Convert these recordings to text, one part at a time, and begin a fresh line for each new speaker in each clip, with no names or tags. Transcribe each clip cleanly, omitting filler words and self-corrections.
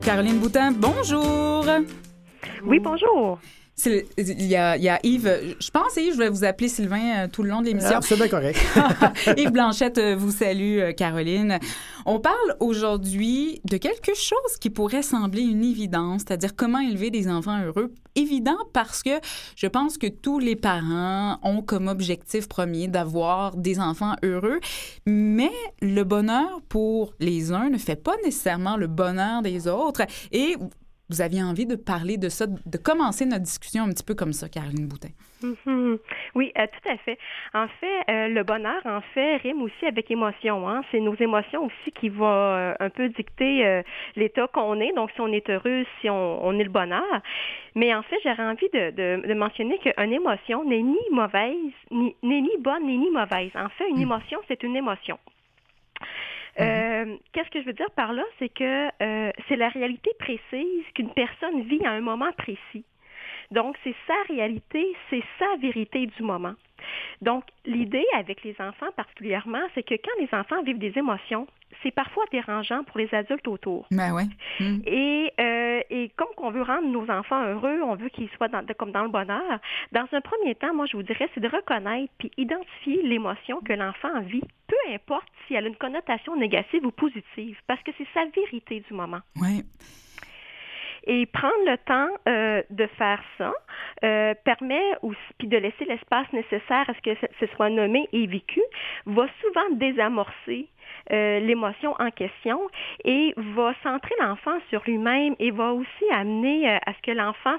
Caroline Boutin, bonjour!
Oui, bonjour!
Il y a Yves, je pense, Yves, je vais vous appeler Sylvain tout le long de l'émission.
Ah, c'est bien correct.
Yves Blanchette vous salue, Caroline. On parle aujourd'hui de quelque chose qui pourrait sembler une évidence, c'est-à-dire comment élever des enfants heureux. Évident parce que je pense que tous les parents ont comme objectif premier d'avoir des enfants heureux, mais le bonheur pour les uns ne fait pas nécessairement le bonheur des autres. Et vous aviez envie de parler de ça, de commencer notre discussion un petit peu comme ça, Caroline Boutin.
Mm-hmm. Oui, tout à fait. En fait, le bonheur, en fait, rime aussi avec émotion. Hein? C'est nos émotions aussi qui vont un peu dicter l'état qu'on est. Donc, si on est heureux, si on est le bonheur. Mais en fait, j'aurais envie de mentionner qu'une émotion n'est ni mauvaise, n'est ni bonne, ni mauvaise. En fait, une émotion, c'est une émotion. Qu'est-ce que je veux dire par là? C'est que c'est la réalité précise qu'une personne vit à un moment précis. Donc, c'est sa réalité, c'est sa vérité du moment. Donc, l'idée avec les enfants particulièrement, c'est que quand les enfants vivent des émotions, c'est parfois dérangeant pour les adultes autour.
Ben ouais.
Et comme on veut rendre nos enfants heureux, on veut qu'ils soient comme dans le bonheur, dans un premier temps, moi, je vous dirais, c'est de reconnaître puis identifier l'émotion que l'enfant vit, peu importe si elle a une connotation négative ou positive, parce que c'est sa vérité du moment.
Oui.
Et prendre le temps de faire ça permet aussi, puis de laisser l'espace nécessaire à ce que ce soit nommé et vécu, va souvent désamorcer l'émotion en question et va centrer l'enfant sur lui-même et va aussi amener à ce que l'enfant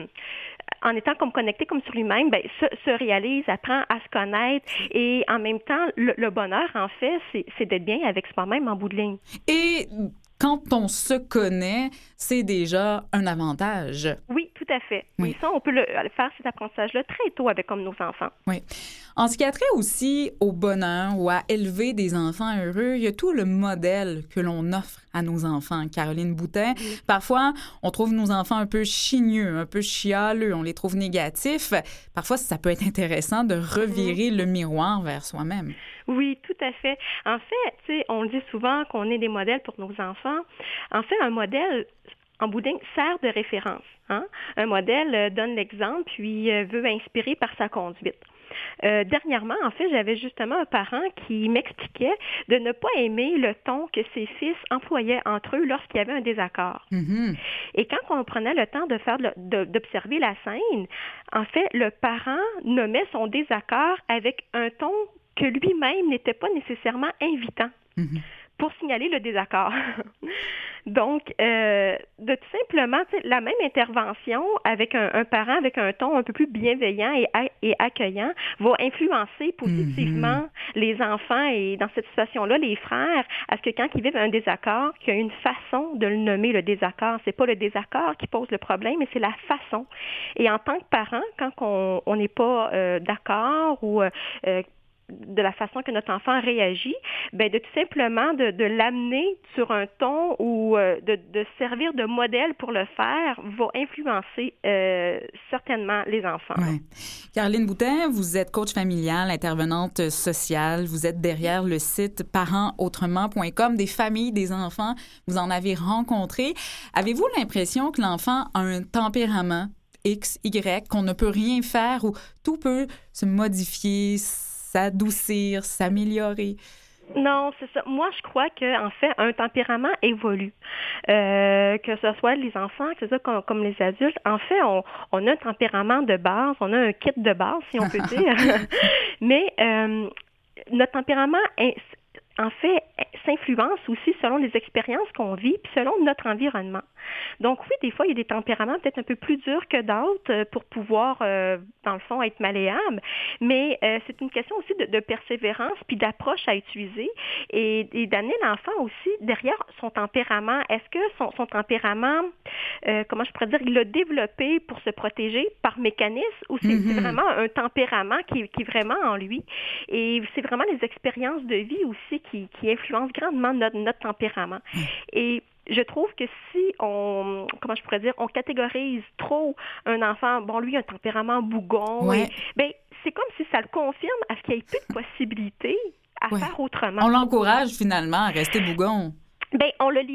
en étant comme connecté comme sur lui-même, se réalise, apprend à se connaître et en même temps, le bonheur, en fait, c'est d'être bien avec soi-même en bout de ligne.
Et quand on se connaît, c'est déjà un avantage.
Oui, tout à fait.
Oui.
Et ça, on peut le faire cet apprentissage-là très tôt avec comme nos enfants.
Oui. En ce qui a trait aussi au bonheur ou à élever des enfants heureux, il y a tout le modèle que l'on offre à nos enfants. Caroline Boutin, parfois, on trouve nos enfants un peu chigneux, un peu chialeux, on les trouve négatifs. Parfois, ça peut être intéressant de revirer le miroir vers soi-même.
Oui, tout à fait. En fait, tu sais, on dit souvent qu'on est des modèles pour nos enfants. En fait, un modèle, en bout de ligne, sert de référence. Hein? Un modèle donne l'exemple, puis veut inspirer par sa conduite. Dernièrement, en fait, j'avais justement un parent qui m'expliquait de ne pas aimer le ton que ses fils employaient entre eux lorsqu'il y avait un désaccord.
Mm-hmm.
Et quand on prenait le temps d'observer la scène, en fait, le parent nommait son désaccord avec un ton que lui-même n'était pas nécessairement invitant pour signaler le désaccord. Donc, de tout simplement, la même intervention avec un parent avec un ton un peu plus bienveillant et accueillant va influencer positivement les enfants et dans cette situation-là, les frères, à ce que quand ils vivent un désaccord, qu'il y a une façon de le nommer le désaccord. C'est pas le désaccord qui pose le problème, mais c'est la façon. Et en tant que parent, quand on n'est pas d'accord ou de la façon que notre enfant réagit, de tout simplement de l'amener sur un ton ou de servir de modèle pour le faire va influencer certainement les enfants.
Ouais. Caroline Boutin, vous êtes coach familiale, intervenante sociale, vous êtes derrière le site parentsautrement.com, des familles, des enfants, vous en avez rencontré. Avez-vous l'impression que l'enfant a un tempérament X, Y, qu'on ne peut rien faire ou tout peut se modifier, s'adoucir, s'améliorer?
Non, c'est ça. Moi, je crois qu'en fait, un tempérament évolue. Que ce soit les enfants, que ce soit comme les adultes. En fait, on a un tempérament de base, on a un kit de base, si on peut dire. Mais notre tempérament en fait, s'influence aussi selon les expériences qu'on vit puis selon notre environnement. Donc oui, des fois, il y a des tempéraments peut-être un peu plus durs que d'autres pour pouvoir, dans le fond, être malléables, mais c'est une question aussi de persévérance puis d'approche à utiliser et d'amener l'enfant aussi derrière son tempérament. Est-ce que son tempérament, comment je pourrais dire, il l'a développé pour se protéger par mécanisme ou c'est vraiment un tempérament qui est vraiment en lui? Et c'est vraiment les expériences de vie aussi qui influencent grandement notre tempérament. Et je trouve que si on catégorise trop un enfant, lui, a un tempérament bougon, c'est comme si ça le confirme à ce qu'il n'y ait plus de possibilités à faire autrement.
On l'encourage finalement à rester bougon.
On le limite.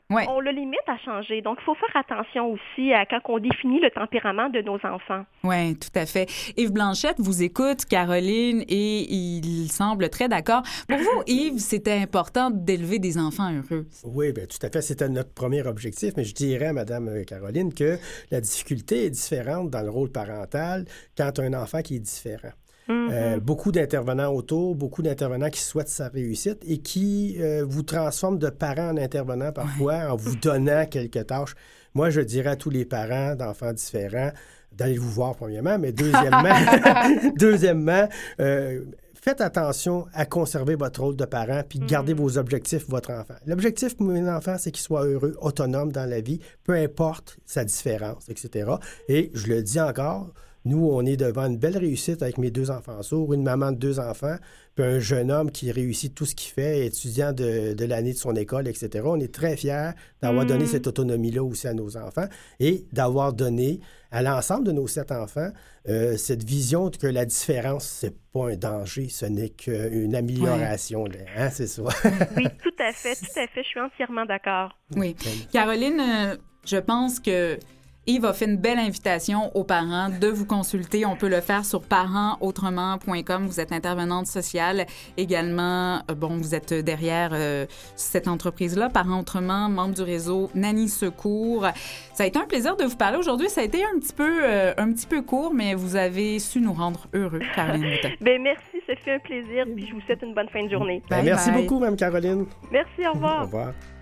Ouais.
on le limite à changer. Donc, il faut faire attention aussi à quand on définit le tempérament de nos enfants.
Oui, tout à fait. Yves Blanchette vous écoute, Caroline, et il semble très d'accord. Pour vous, Yves, c'était important d'élever des enfants heureux.
Oui, bien, tout à fait. C'était notre premier objectif, mais je dirais à Mme Caroline que la difficulté est différente dans le rôle parental quand tu as un enfant qui est différent. Beaucoup d'intervenants autour, beaucoup d'intervenants qui souhaitent sa réussite et qui vous transforment de parents en intervenants parfois en vous donnant quelques tâches. Moi, je dirais à tous les parents d'enfants différents d'aller vous voir premièrement, mais deuxièmement, faites attention à conserver votre rôle de parent puis gardez vos objectifs, votre enfant. L'objectif pour mon enfant, c'est qu'il soit heureux, autonome dans la vie, peu importe sa différence, etc. Et je le dis encore, nous, on est devant une belle réussite avec mes 2 enfants sourds, une maman de 2 enfants, puis un jeune homme qui réussit tout ce qu'il fait, étudiant de l'année de son école, etc. On est très fiers d'avoir donné cette autonomie-là aussi à nos enfants et d'avoir donné à l'ensemble de nos 7 enfants cette vision que la différence, c'est pas un danger, ce n'est qu'une amélioration. Ouais. Hein, c'est ça.
Oui, tout à fait. Je suis entièrement d'accord.
Oui. Caroline, je pense que Yves a fait une belle invitation aux parents de vous consulter. On peut le faire sur parentsautrement.com. Vous êtes intervenante sociale également. Vous êtes derrière cette entreprise-là, Parents Autrement, membre du réseau Nanny Secours. Ça a été un plaisir de vous parler aujourd'hui. Ça a été un petit peu court, mais vous avez su nous rendre heureux, Caroline Boutin.
Bien, merci, ça fait un plaisir. Puis je vous souhaite une bonne fin de journée.
Merci beaucoup, Mme Caroline.
Merci, au revoir.
Au revoir.